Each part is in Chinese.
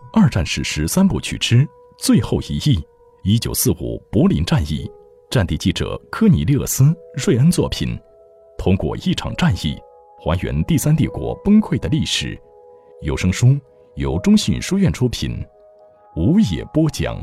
二战史实三部曲之最后一役，1945柏林战役，战地记者科尼利厄斯·瑞恩作品，通过一场战役还原第三帝国崩溃的历史。有声书由中信书院出品，吴野播讲。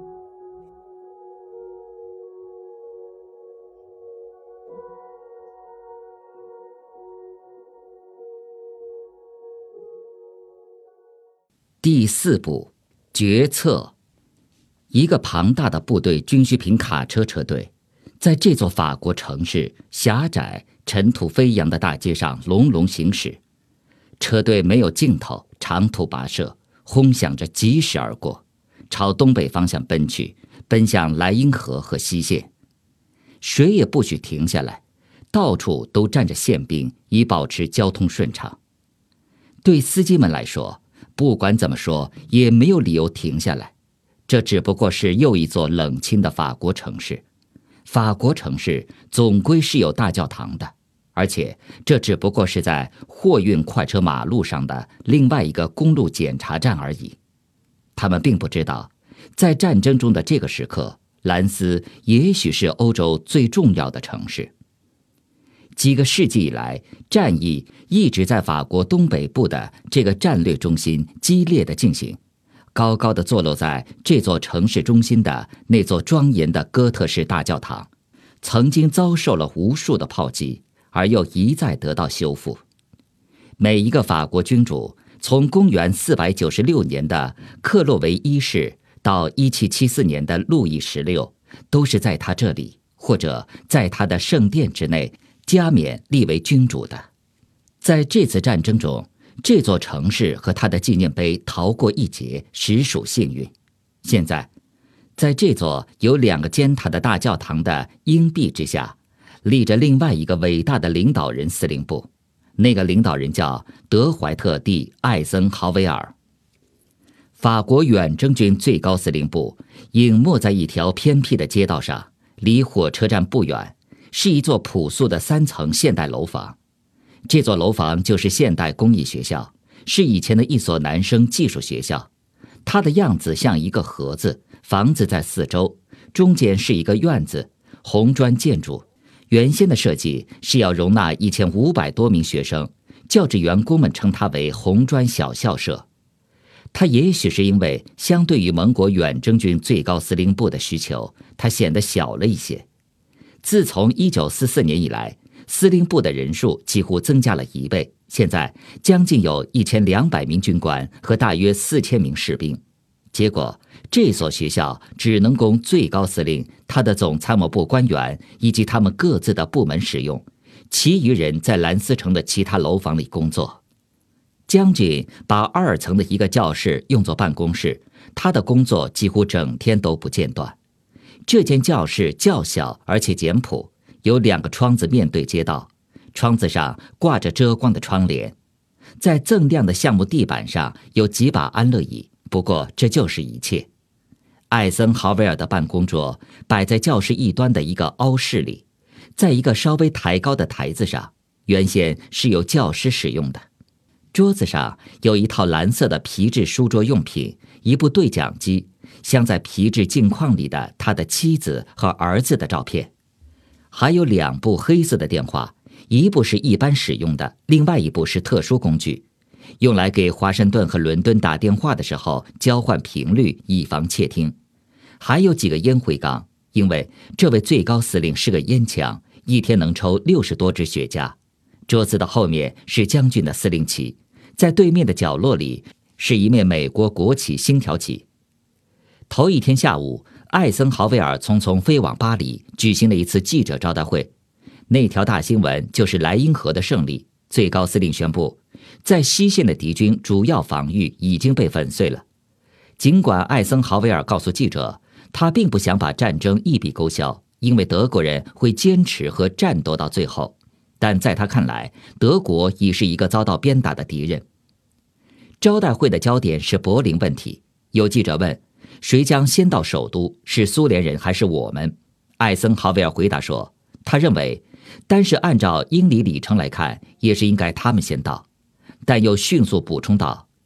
第四部，决策。一个庞大的部队军需品卡车车队，在这座法国城市狭窄、尘土飞扬的大街上隆隆行驶。车队没有尽头，长途跋涉，轰响着疾驶而过，朝东北方向奔去，奔向莱茵河和西线。谁也不许停下来，到处都站着宪兵，以保持交通顺畅。对司机们来说，不管怎么说也没有理由停下来，这只不过是又一座冷清的法国城市。法国城市总归是有大教堂的，而且这只不过是在货运快车马路上的另外一个公路检查站而已。他们并不知道，在战争中的这个时刻，兰斯也许是欧洲最重要的城市。几个世纪以来，战役一直在法国东北部的这个战略中心激烈地进行。高高地坐落在这座城市中心的那座庄严的哥特式大教堂，曾经遭受了无数的炮击，而又一再得到修复。每一个法国君主，从公元496年的克洛维一世到1774年的路易16，都是在他这里，或者在他的圣殿之内加冕立为君主的。在这次战争中，这座城市和他的纪念碑逃过一劫，实属幸运。现在，在这座有2个尖塔的大教堂的鹰壁之下，立着另外一个伟大的领导人司令部。那个领导人叫德怀特 ·艾森豪威尔。法国远征军最高司令部隐没在一条偏僻的街道上，离火车站不远，是一座朴素的3层现代楼房。这座楼房就是现代工艺学校，是以前的一所男生技术学校。它的样子像一个盒子，房子在四周，中间是一个院子，红砖建筑。原先的设计是要容纳1500多名学生，教职员工们称它为红砖小校舍。它也许是因为相对于盟国远征军最高司令部的需求，它显得小了一些。自从1944年以来，司令部的人数几乎增加了1倍，现在将近有1200名军官和大约4000名士兵。结果，这所学校只能供最高司令、他的总参谋部官员以及他们各自的部门使用，其余人在兰斯城的其他楼房里工作。将军把2层的一个教室用作办公室，他的工作几乎整天都不间断。这间教室较小而且简朴，有2个窗子面对街道，窗子上挂着遮光的窗帘。在锃亮的橡木地板上有几把安乐椅，不过这就是一切。艾森豪威尔的办公桌摆在教室一端的一个凹室里，在一个稍微抬高的台子上，原先是由教师使用的。桌子上有一套蓝色的皮质书桌用品，一部对讲机，镶在皮质镜框里的他的妻子和儿子的照片，还有2部黑色的电话，一部是一般使用的，另外一部是特殊工具，用来给华盛顿和伦敦打电话的时候交换频率，以防窃听。还有几个烟灰缸，因为这位最高司令是个烟枪，一天能抽60多支雪茄。桌子的后面是将军的司令旗，在对面的角落里是一面美国国旗星条旗。头一天下午，艾森豪威尔匆匆飞往巴黎，举行了一次记者招待会。那条大新闻就是莱茵河的胜利。最高司令宣布，在西线的敌军主要防御已经被粉碎了。尽管艾森豪威尔告诉记者，他并不想把战争一笔勾销，因为德国人会坚持和战斗到最后，但在他看来，德国已是一个遭到鞭打的敌人。招待会的焦点是柏林问题，有记者问，谁将先到首都，是苏联人还是我们？艾森豪威尔回答说，他认为单是按照英里里程来看，也是应该他们先到，但又迅速补充道，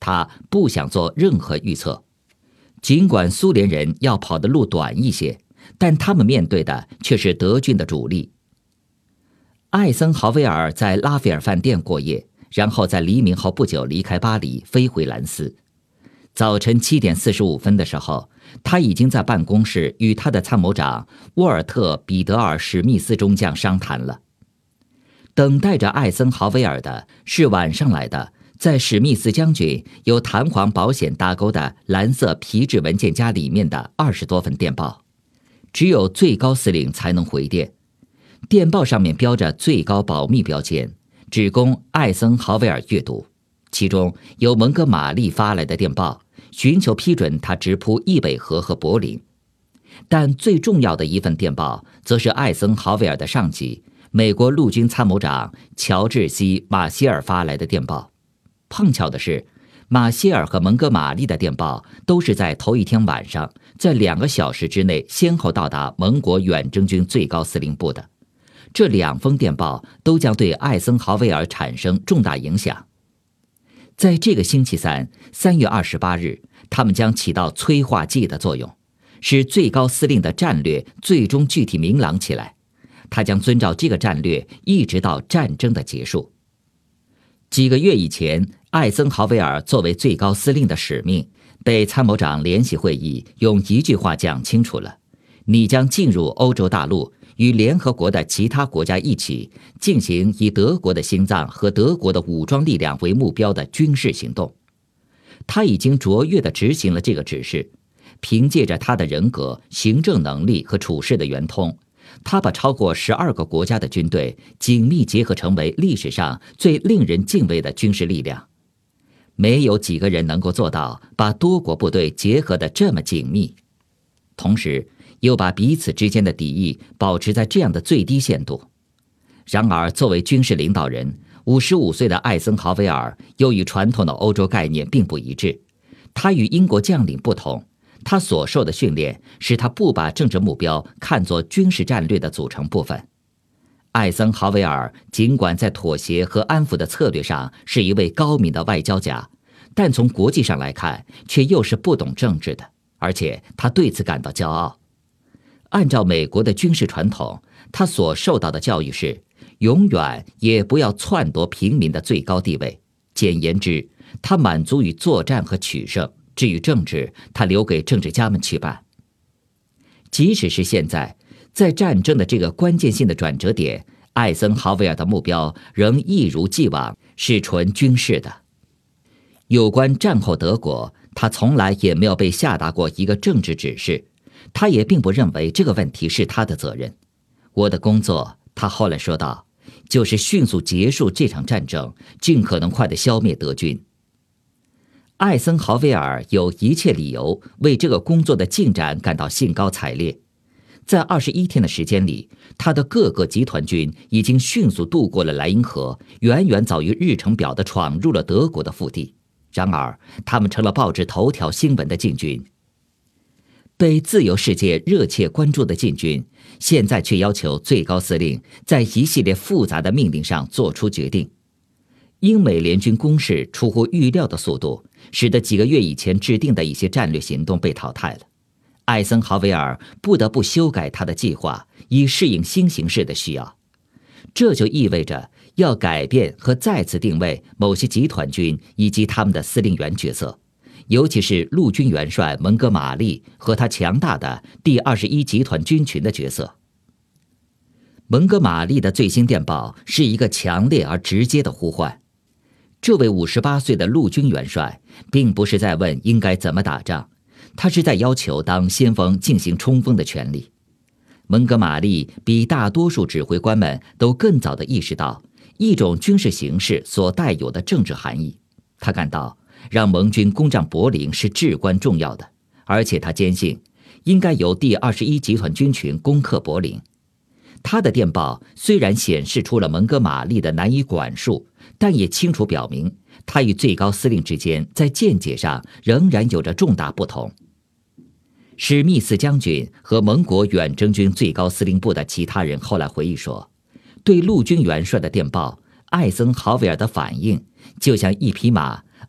他不想做任何预测。尽管苏联人要跑的路短一些，但他们面对的却是德军的主力。艾森豪威尔在拉斐尔饭店过夜，然后在黎明后不久离开巴黎，飞回兰斯。早晨7点45分的时候，他已经在办公室与他的参谋长沃尔特·彼得尔·史密斯中将商谈了。等待着艾森豪威尔的是晚上来的，在史密斯将军由弹簧保险搭钩的蓝色皮质文件夹里面的20多份电报，只有最高司令才能回电。电报上面标着最高保密标签，只供艾森豪威尔阅读。其中由蒙哥马利发来的电报，寻求批准他直扑易北河和柏林。但最重要的一份电报，则是艾森豪威尔的上级美国陆军参谋长乔治 ·C· 马歇尔发来的电报。碰巧的是，马歇尔和蒙哥马利的电报都是在头一天晚上，在2个小时之内先后到达盟国远征军最高司令部的。这2封电报都将对艾森豪威尔产生重大影响。在这个星期三，3月28日，他们将起到催化剂的作用，使最高司令的战略最终具体明朗起来。他将遵照这个战略一直到战争的结束。几个月以前，艾森豪威尔作为最高司令的使命被参谋长联席会议用一句话讲清楚了：你将进入欧洲大陆，与联合国的其他国家一起进行以德国的心脏和德国的武装力量为目标的军事行动。他已经卓越地执行了这个指示，凭借着他的人格、行政能力和处事的圆通，他把超过12个国家的军队紧密结合成为历史上最令人敬畏的军事力量。没有几个人能够做到把多国部队结合得这么紧密，同时又把彼此之间的敌意保持在这样的最低限度。然而，作为军事领导人，55岁的艾森豪威尔又与传统的欧洲概念并不一致。他与英国将领不同，他所受的训练使他不把政治目标看作军事战略的组成部分。艾森豪威尔尽管在妥协和安抚的策略上是一位高明的外交家，但从国际上来看，却又是不懂政治的，而且他对此感到骄傲。按照美国的军事传统，他所受到的教育是永远也不要篡夺平民的最高地位。简言之，他满足于作战和取胜，至于政治，他留给政治家们去办。即使是现在，在战争的这个关键性的转折点，艾森豪威尔的目标仍一如既往是纯军事的。有关战后德国，他从来也没有被下达过一个政治指示，他也并不认为这个问题是他的责任。我的工作，他后来说道，就是迅速结束这场战争，尽可能快地消灭德军。艾森豪威尔有一切理由为这个工作的进展感到兴高采烈。在21天的时间里，他的各个集团军已经迅速渡过了莱茵河，远远早于日程表地闯入了德国的腹地。然而，他们成了报纸头条新闻的禁军。被自由世界热切关注的禁军，现在却要求最高司令在一系列复杂的命令上做出决定。英美联军攻势出乎预料的速度，使得几个月以前制定的一些战略行动被淘汰了。艾森豪威尔不得不修改他的计划，以适应新形势的需要。这就意味着要改变和再次定位某些集团军以及他们的司令员角色，尤其是陆军元帅蒙哥马利和他强大的第21集团军群的角色。蒙哥马利的最新电报是一个强烈而直接的呼唤。这位58岁的陆军元帅并不是在问应该怎么打仗，他是在要求当先锋进行冲锋的权利。蒙哥马利比大多数指挥官们都更早地意识到一种军事形势所带有的政治含义。他感到让盟军攻占柏林是至关重要的，而且他坚信应该由第21集团军群攻克柏林。他的电报虽然显示出了蒙哥马利的难以管束，但也清楚表明他与最高司令之间在见解上仍然有着重大不同。史密斯将军和盟国远征军最高司令部的其他人后来回忆说，对陆军元帅的电报，艾森豪威尔的反应就像一匹马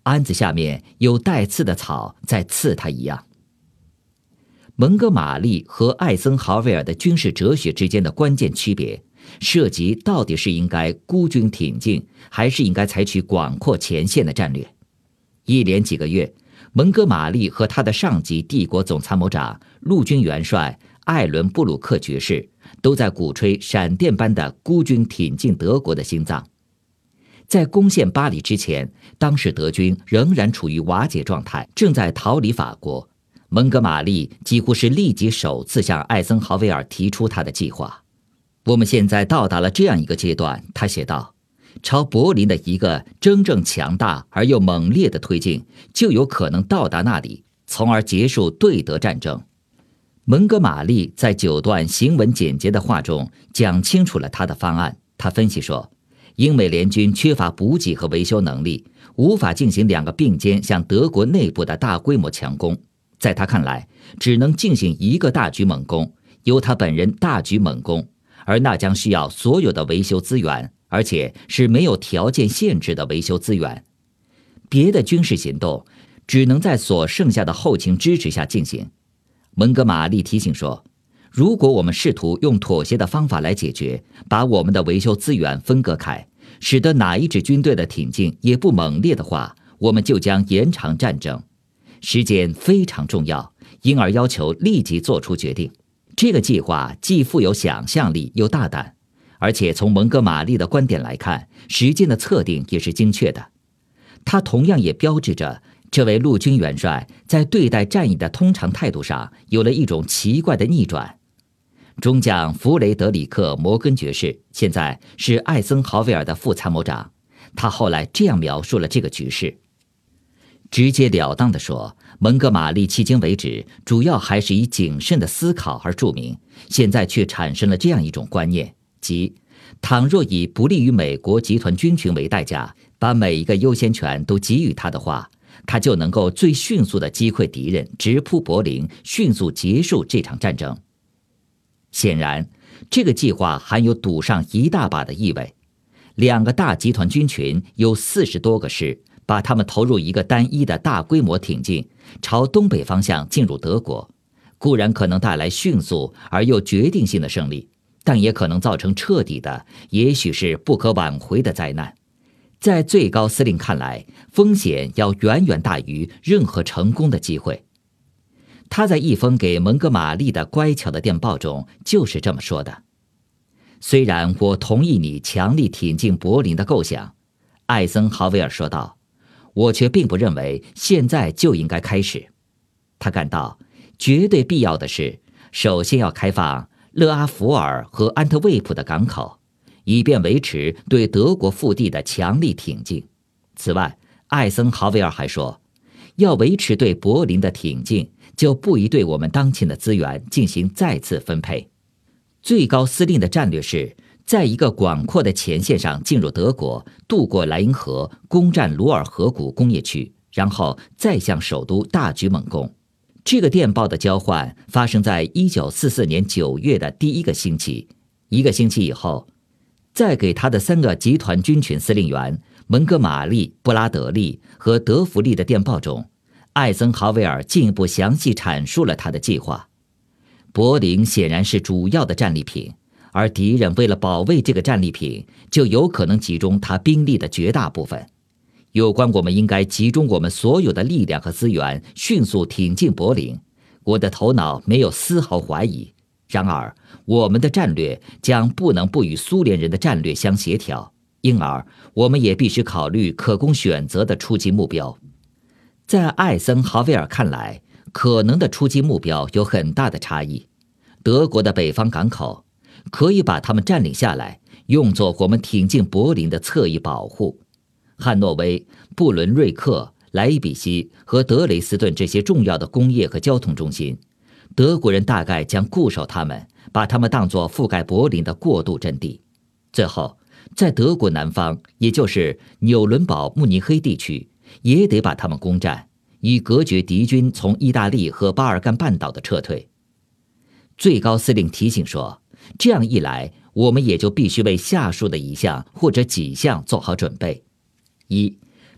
鞍子下面有带刺的草在刺他一样。蒙哥马利和艾森豪威尔的军事哲学之间的关键区别，涉及到底是应该孤军挺进，还是应该采取广阔前线的战略。一连几个月，蒙哥马利和他的上级帝国总参谋长陆军元帅艾伦·布鲁克爵士都在鼓吹闪电般的孤军挺进德国的心脏。在攻陷巴黎之前，当时德军仍然处于瓦解状态，正在逃离法国。蒙哥马利几乎是立即首次向艾森豪威尔提出他的计划。我们现在到达了这样一个阶段，他写道，朝柏林的一个真正强大而又猛烈的推进，就有可能到达那里，从而结束对德战争。蒙哥马利在9段行文简洁的话中讲清楚了他的方案。他分析说，英美联军缺乏补给和维修能力，无法进行2个并肩向德国内部的大规模强攻。在他看来，只能进行一个大举猛攻，由他本人大举猛攻，而那将需要所有的维修资源，而且是没有条件限制的维修资源。别的军事行动只能在所剩下的后勤支持下进行。蒙哥马利提醒说，如果我们试图用妥协的方法来解决，把我们的维修资源分割开，使得哪一支军队的挺进也不猛烈的话，我们就将延长战争。时间非常重要，因而要求立即做出决定。这个计划既富有想象力又大胆，而且从蒙哥马利的观点来看，时间的测定也是精确的。它同样也标志着这位陆军元帅在对待战役的通常态度上有了一种奇怪的逆转。中将弗雷德里克·摩根爵士现在是艾森豪威尔的副参谋长，他后来这样描述了这个局势。直截了当地说，蒙哥马利迄今为止主要还是以谨慎的思考而著名，现在却产生了这样一种观念，即倘若以不利于美国集团军群为代价，把每一个优先权都给予他的话，他就能够最迅速地击溃敌人，直扑柏林，迅速结束这场战争。显然，这个计划含有赌上一大把的意味。2个大集团军群有40多个师，把他们投入一个单一的大规模挺进，朝东北方向进入德国，固然可能带来迅速而又决定性的胜利，但也可能造成彻底的，也许是不可挽回的灾难。在最高司令看来，风险要远远大于任何成功的机会。他在一封给蒙哥马利的乖巧的电报中就是这么说的。虽然我同意你强力挺进柏林的构想，艾森豪威尔说道，我却并不认为现在就应该开始。他感到绝对必要的是，首先要开放勒阿弗尔和安特卫普的港口，以便维持对德国腹地的强力挺进。此外，艾森豪威尔还说，要维持对柏林的挺进，就不宜对我们当前的资源进行再次分配。最高司令的战略是在一个广阔的前线上进入德国，渡过莱茵河，攻占鲁尔河谷工业区，然后再向首都大举猛攻。这个电报的交换发生在1944年9月的第1个星期。1个星期以后，再给他的3个集团军群司令员蒙哥马利、布拉德利和德弗利的电报中，艾森豪威尔进一步详细阐述了他的计划。柏林显然是主要的战利品，而敌人为了保卫这个战利品，就有可能集中他兵力的绝大部分。有关我们应该集中我们所有的力量和资源，迅速挺进柏林，我的头脑没有丝毫怀疑。然而，我们的战略将不能不与苏联人的战略相协调，因而我们也必须考虑可供选择的出击目标。在艾森豪威尔看来，可能的出击目标有很大的差异。德国的北方港口可以把它们占领下来，用作我们挺进柏林的侧翼保护。汉诺威、布伦瑞克、莱比锡和德累斯顿这些重要的工业和交通中心，德国人大概将固守他们，把他们当作覆盖柏林的过渡阵地。最后，在德国南方，也就是纽伦堡、慕尼黑地区，也得把他们攻占，以隔绝敌军从意大利和巴尔干半岛的撤退。最高司令提醒说，这样一来，我们也就必须为下述的一项或者几项做好准备：一，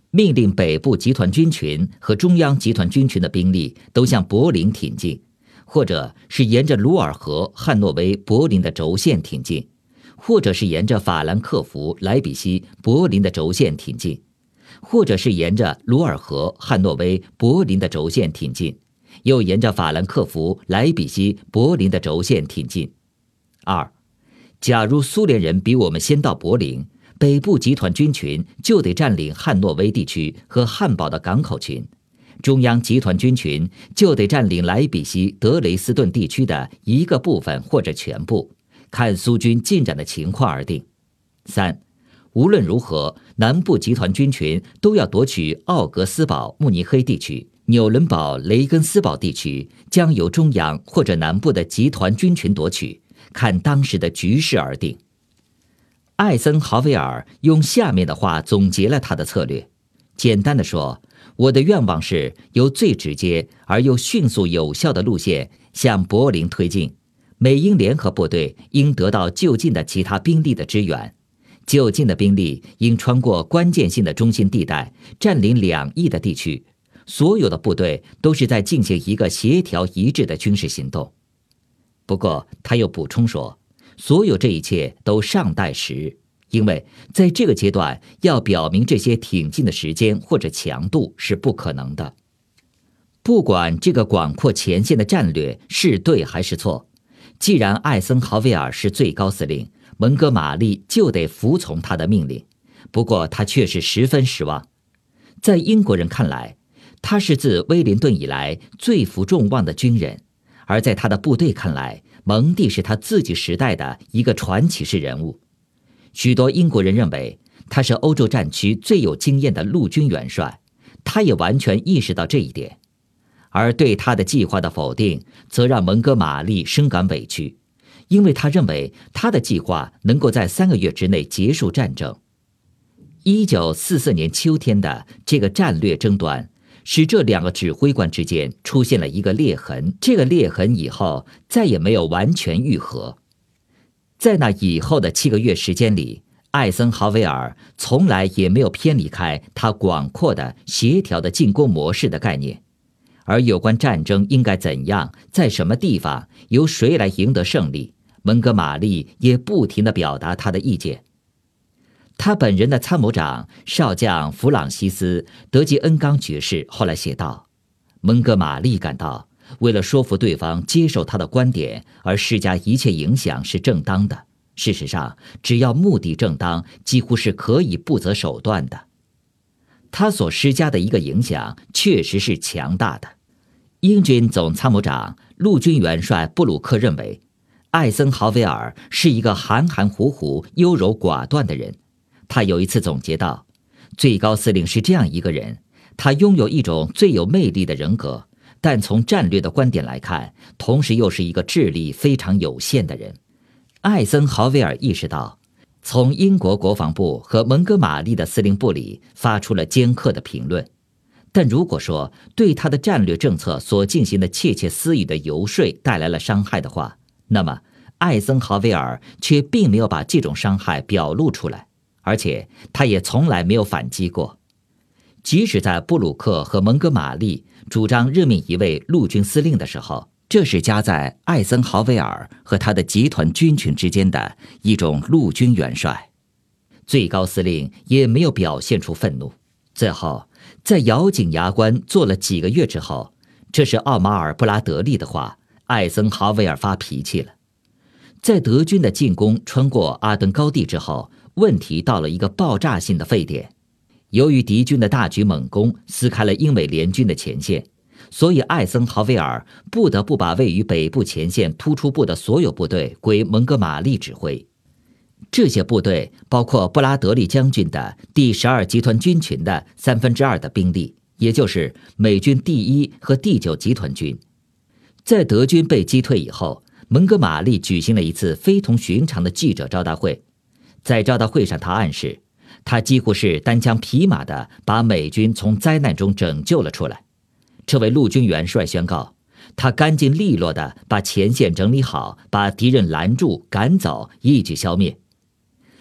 命令北部集团军群和中央集团军群的兵力都向柏林挺进，或者是沿着鲁尔河、汉诺威、柏林的轴线挺进，或者是沿着法兰克福、莱比锡、柏林的轴线挺进，或者是沿着鲁尔河、汉诺威、柏林的轴线挺进，又沿着法兰克福、莱比锡、柏林的轴线挺进。2. 假如苏联人比我们先到柏林，北部集团军群就得占领汉诺威地区和汉堡的港口群，中央集团军群就得占领莱比锡、德累斯顿地区的一个部分或者全部，看苏军进展的情况而定。3. 无论如何，南部集团军群都要夺取奥格斯堡、慕尼黑地区，纽伦堡、雷根斯堡地区将由中央或者南部的集团军群夺取，看当时的局势而定。艾森豪威尔用下面的话总结了他的策略。简单的说，我的愿望是由最直接而又迅速有效的路线向柏林推进，美英联合部队应得到就近的其他兵力的支援，就近的兵力应穿过关键性的中心地带，占领2翼的地区，所有的部队都是在进行一个协调一致的军事行动。不过他又补充说，所有这一切都尚待时日，因为在这个阶段要表明这些挺进的时间或者强度是不可能的。不管这个广阔前线的战略是对还是错，既然艾森豪威尔是最高司令，蒙哥马利就得服从他的命令。不过他却是十分失望。在英国人看来，他是自威灵顿以来最负众望的军人，而在他的部队看来，蒙蒂是他自己时代的一个传奇式人物。许多英国人认为他是欧洲战区最有经验的陆军元帅，他也完全意识到这一点。而对他的计划的否定，则让蒙哥马利深感委屈，因为他认为他的计划能够在3个月之内结束战争。1944年秋天的这个战略争端，使这2个指挥官之间出现了一个裂痕，这个裂痕以后再也没有完全愈合。在那以后的7个月时间里，艾森豪威尔从来也没有偏离开他广阔的协调的进攻模式的概念，而有关战争应该怎样，在什么地方，由谁来赢得胜利，蒙哥马利也不停地表达他的意见。他本人的参谋长少将弗朗西斯·德吉恩冈爵士后来写道，蒙哥马利感到为了说服对方接受他的观点而施加一切影响是正当的，事实上只要目的正当，几乎是可以不择手段的。他所施加的一个影响确实是强大的。英军总参谋长、陆军元帅布鲁克认为，艾森豪威尔是一个含含糊糊、优柔寡断的人。他有一次总结道，最高司令是这样一个人，他拥有一种最有魅力的人格，但从战略的观点来看，同时又是一个智力非常有限的人。艾森豪威尔意识到，从英国国防部和蒙哥马利的司令部里发出了尖刻的评论，但如果说对他的战略政策所进行的窃窃私语的游说带来了伤害的话，那么艾森豪威尔却并没有把这种伤害表露出来，而且他也从来没有反击过。即使在布鲁克和蒙哥马利主张任命一位陆军司令的时候，这是夹在艾森豪威尔和他的集团军群之间的一种陆军元帅。最高司令也没有表现出愤怒。最后在咬紧牙关做了几个月之后，这是奥马尔·布拉德利的话，艾森豪威尔发脾气了。在德军的进攻穿过阿登高地之后，问题到了一个爆炸性的沸点。由于敌军的大举猛攻撕开了英美联军的前线，所以艾森豪威尔不得不把位于北部前线突出部的所有部队归蒙哥马利指挥。这些部队包括布拉德利将军的第12集团军群的2/3的兵力，也就是美军第1和第9集团军。在德军被击退以后，蒙哥马利举行了一次非同寻常的记者招待会。在招待会上，他暗示他几乎是单枪匹马地把美军从灾难中拯救了出来。这位陆军元帅宣告，他干净利落地把前线整理好，把敌人拦住赶走，一举消灭。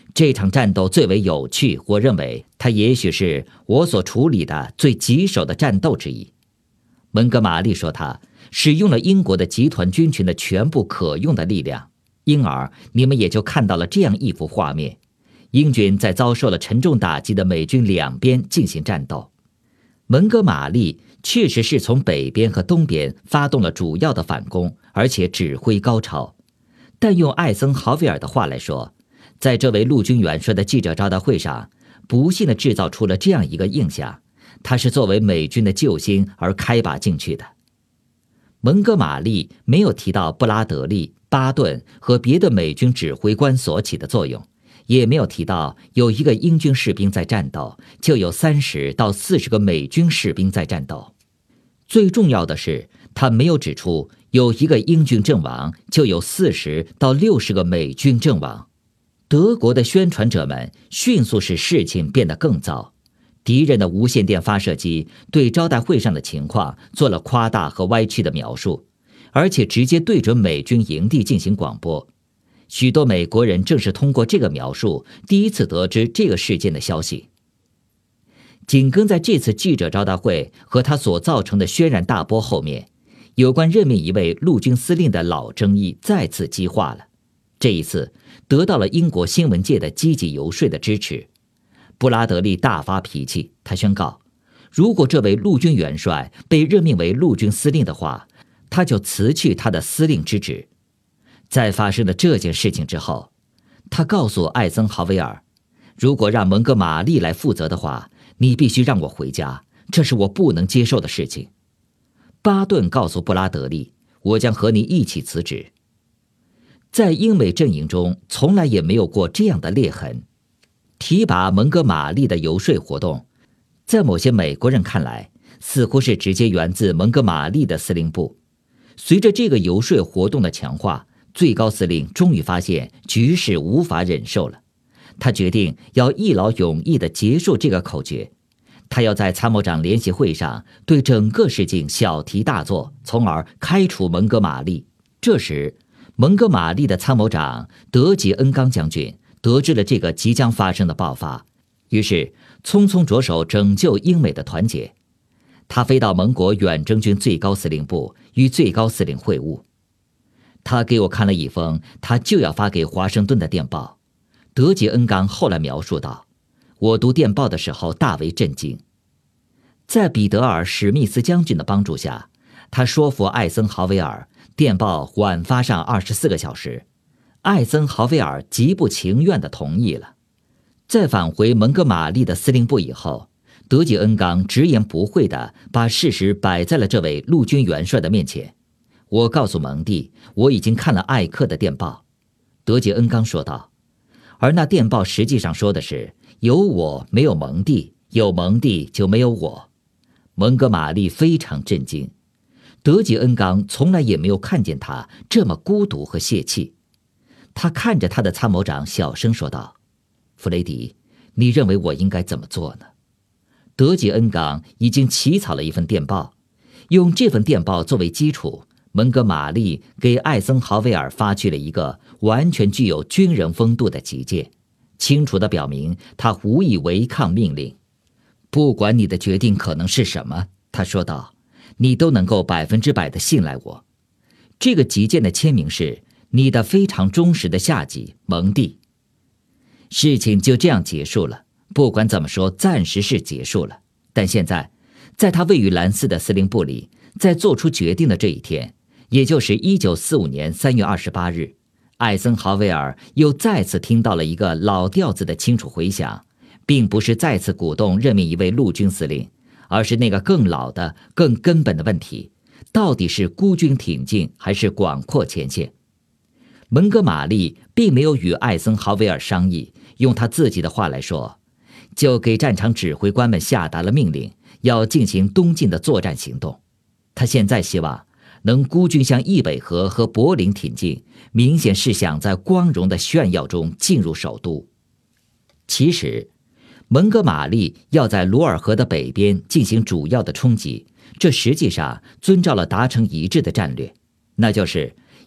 这场战斗最为有趣，我认为它也许是我所处理的最棘手的战斗之一。蒙哥马利说，他使用了英国的集团军群的全部可用的力量，因而你们也就看到了这样一幅画面：英军在遭受了沉重打击的美军两边进行战斗。蒙哥马利确实是从北边和东边发动了主要的反攻，而且指挥高超。但用艾森豪威尔的话来说，在这位陆军元帅的记者招待会上，不幸地制造出了这样一个印象：他是作为美军的救星而开拔进去的。蒙哥马利没有提到布拉德利、巴顿和别的美军指挥官所起的作用，也没有提到有一个英军士兵在战斗，就有30到40个美军士兵在战斗。最重要的是，他没有指出有一个英军阵亡，就有40到60个美军阵亡。德国的宣传者们迅速使事情变得更糟。敌人的无线电发射机对招待会上的情况做了夸大和歪曲的描述，而且直接对准美军营地进行广播。许多美国人正是通过这个描述第一次得知这个事件的消息。紧跟在这次记者招待会和他所造成的轩然大波后面，有关任命一位陆军司令的老争议再次激化了。这一次得到了英国新闻界的积极游说的支持。布拉德利大发脾气，他宣告，如果这位陆军元帅被任命为陆军司令的话，他就辞去他的司令之职。在发生了这件事情之后，他告诉艾森豪威尔，如果让蒙哥马利来负责的话，你必须让我回家，这是我不能接受的事情。巴顿告诉布拉德利，我将和你一起辞职。在英美阵营中从来也没有过这样的裂痕。提拔蒙哥马利的游说活动，在某些美国人看来，似乎是直接源自蒙哥马利的司令部。随着这个游说活动的强化，最高司令终于发现局势无法忍受了，他决定要一劳永逸地结束这个口诀。他要在参谋长联席会上对整个事情小题大做，从而开除蒙哥马利。这时，蒙哥马利的参谋长德吉恩刚将军得知了这个即将发生的爆发，于是匆匆着手拯救英美的团结。他飞到盟国远征军最高司令部与最高司令会晤。他给我看了一封他就要发给华盛顿的电报。德吉恩刚后来描述道，我读电报的时候大为震惊。在彼得尔·史密斯将军的帮助下，他说服艾森豪威尔电报晚发上24个小时。艾森豪威尔极不情愿地同意了。在返回蒙哥马利的司令部以后，德吉恩刚直言不讳地把事实摆在了这位陆军元帅的面前。我告诉蒙蒂，我已经看了艾克的电报。德吉恩刚说道，而那电报实际上说的是，有我没有蒙蒂，有蒙蒂就没有我。蒙哥马利非常震惊，德吉恩刚从来也没有看见他这么孤独和泄气。他看着他的参谋长小声说道，弗雷迪，你认为我应该怎么做呢？德吉恩刚已经起草了一份电报，用这份电报作为基础，蒙哥马利给艾森豪威尔发去了一个完全具有军人风度的急件，清楚地表明他无意违抗命令。不管你的决定可能是什么，他说道，你都能够100%地信赖我。这个急件的签名是你的非常忠实的下级蒙蒂。事情就这样结束了，不管怎么说，暂时是结束了。但现在，在他位于兰斯的司令部里，在做出决定的这一天，也就是1945年3月28日，艾森豪威尔又再次听到了一个老调子的清楚回响，并不是再次鼓动任命一位陆军司令，而是那个更老的、更根本的问题，到底是孤军挺进还是广阔前线？蒙哥马利并没有与艾森豪威尔商议，用他自己的话来说，就给战场指挥官们下达了命令，要进行东进的作战行动。他现在希望能孤军向易北河和柏林挺进，明显是想在光荣的炫耀中进入首都。其实，蒙哥马利要在鲁尔河的北边进行主要的冲击，这实际上遵照了达成一致的战略，那就是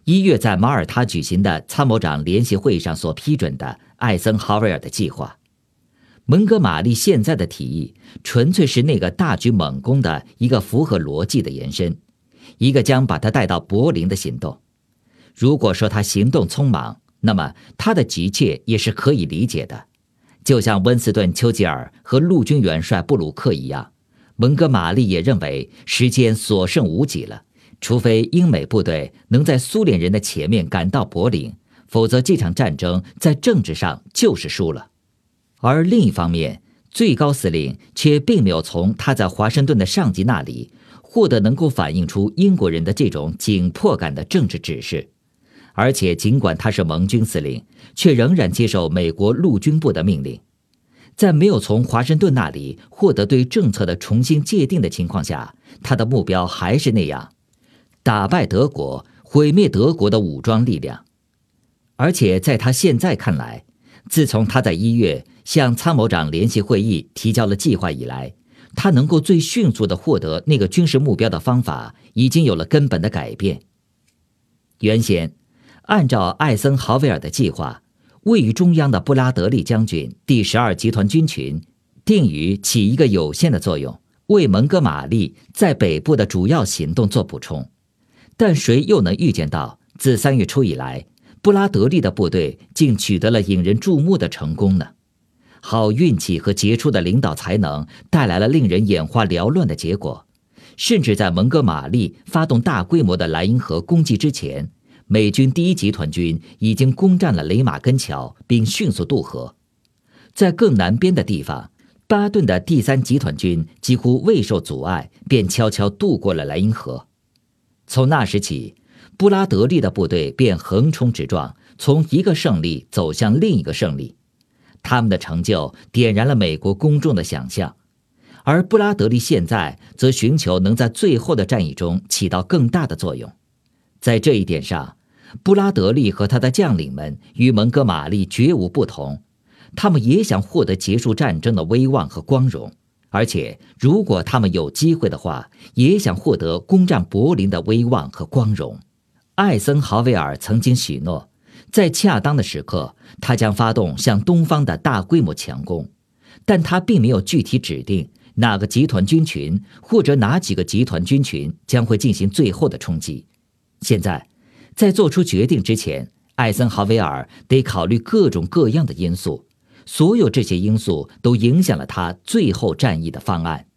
1月在马耳他举行的参谋长联席会议上所批准的艾森豪威尔的计划。蒙哥马利现在的提议纯粹是那个大举猛攻的一个符合逻辑的延伸，一个将把他带到柏林的行动。如果说他行动匆忙，那么他的急切也是可以理解的。就像温斯顿·丘吉尔和陆军元帅布鲁克一样，蒙哥马利也认为时间所剩无几了，除非英美部队能在苏联人的前面赶到柏林，否则这场战争在政治上就是输了。而另一方面，最高司令却并没有从他在华盛顿的上级那里获得能够反映出英国人的这种紧迫感的政治指示，而且尽管他是盟军司令，却仍然接受美国陆军部的命令。在没有从华盛顿那里获得对政策的重新界定的情况下，他的目标还是那样：打败德国，毁灭德国的武装力量。而且在他现在看来，自从他在1月向参谋长联席会议提交了计划以来，他能够最迅速地获得那个军事目标的方法已经有了根本的改变。原先按照艾森豪威尔的计划，位于中央的布拉德利将军第12集团军群定于起一个有限的作用，为蒙哥马利在北部的主要行动做补充。但谁又能预见到，自3月初以来，布拉德利的部队竟取得了引人注目的成功呢？好运气和杰出的领导才能带来了令人眼花缭乱的结果，甚至在蒙哥马利发动大规模的莱茵河攻击之前，美军第1集团军已经攻占了雷马根桥，并迅速渡河。在更南边的地方，巴顿的第3集团军几乎未受阻碍，便悄悄渡过了莱茵河。从那时起，布拉德利的部队便横冲直撞，从一个胜利走向另一个胜利。他们的成就点燃了美国公众的想象，而布拉德利现在则寻求能在最后的战役中起到更大的作用。在这一点上，布拉德利和他的将领们与蒙哥马利绝无不同，他们也想获得结束战争的威望和光荣，而且如果他们有机会的话，也想获得攻占柏林的威望和光荣。艾森豪威尔曾经许诺，在恰当的时刻，他将发动向东方的大规模强攻，但他并没有具体指定哪个集团军群或者哪几个集团军群将会进行最后的冲击。现在，在做出决定之前，艾森豪威尔得考虑各种各样的因素，所有这些因素都影响了他最后战役的方案。